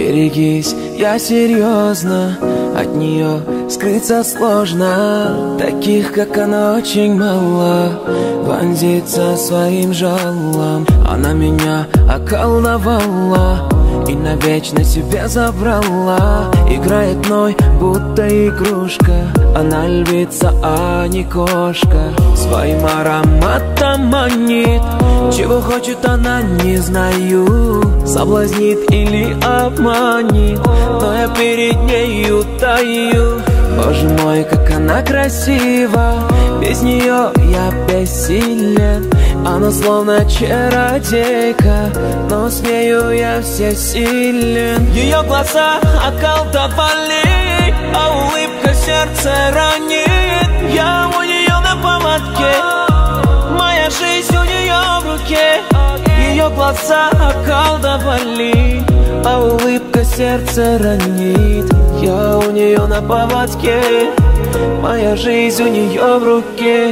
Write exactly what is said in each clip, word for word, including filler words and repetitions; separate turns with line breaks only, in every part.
берегись, я серьезно, от нее скрыться сложно. Таких, как она, очень мало, вонзится своим жалом. Она меня околдовала и навечно себе забрала. Играет мной, будто игрушка. Она львица, а не кошка. Своим ароматом манит. Чего хочет она, не знаю. Соблазнит или обманет, но я перед нею таю. Боже мой, как она красива. Без нее я бессилен. Она словно чародейка, но с нею я всесилен. Ее глаза околдовали, а улыбка сердце ранит. Я у нее на поводке, моя жизнь у нее в руке. Ее глаза околдовали, а улыбка сердце ранит. Я у нее на поводке, моя жизнь у нее в руке.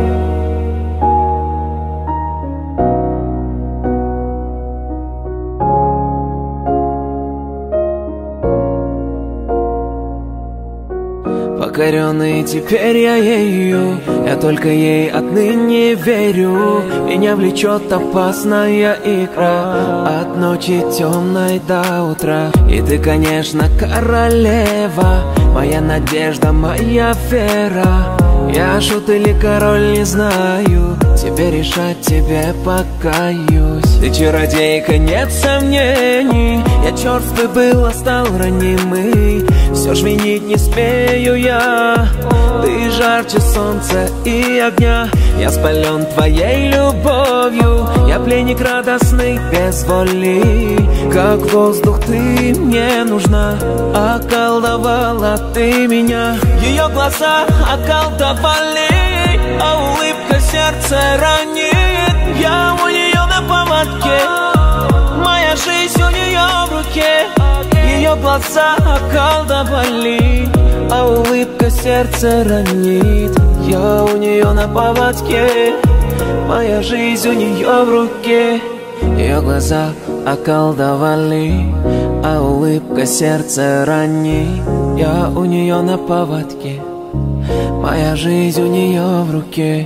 Покоренный теперь я ею, я только ей отныне верю. Меня влечет опасная игра от ночи темной до утра. И ты, конечно, королева, моя надежда, моя вера. Я шут или король, не знаю, тебе решать, тебе покаюсь. Ты чародейка, нет сомнений, я черствый был, а стал ранимый. Все ж винить не смею я, ты жарче солнца и огня. Я спален твоей любовью, я пленник радостный без воли. Как воздух ты мне нужна, околдовала ты меня. Ее глаза околдовали, а улыбка сердце ранит. Я у нее на поводке, моя жизнь у нее в руке. Ее глаза околдовали, а улыбка сердце ранит. Я у нее на поводке, моя жизнь у нее в руке. Ее глаза околдовали, а улыбка сердце ранит. Я у нее на поводке, моя жизнь у нее в руке.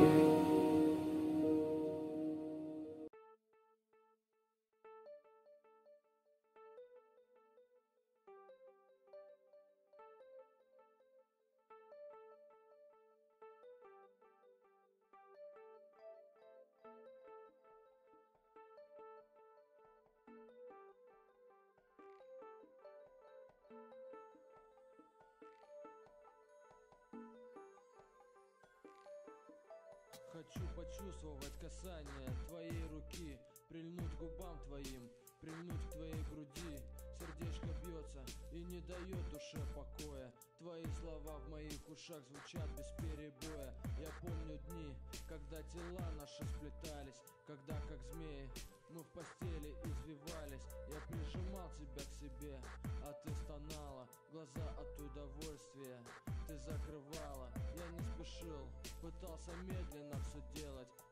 Хочу почувствовать касание твоей руки, прильнуть к губам твоим, прильнуть к твоей груди. Сердечко бьется и не дает душе покоя. Твои слова в моих ушах звучат без перебоя. Я помню дни, когда тела наши сплетались, когда как змеи мы в постели извивались. Я прижимал тебя к себе, а ты стонала, глаза от удовольствия ты закрывала. Я не спешил, пытался медленно все делать,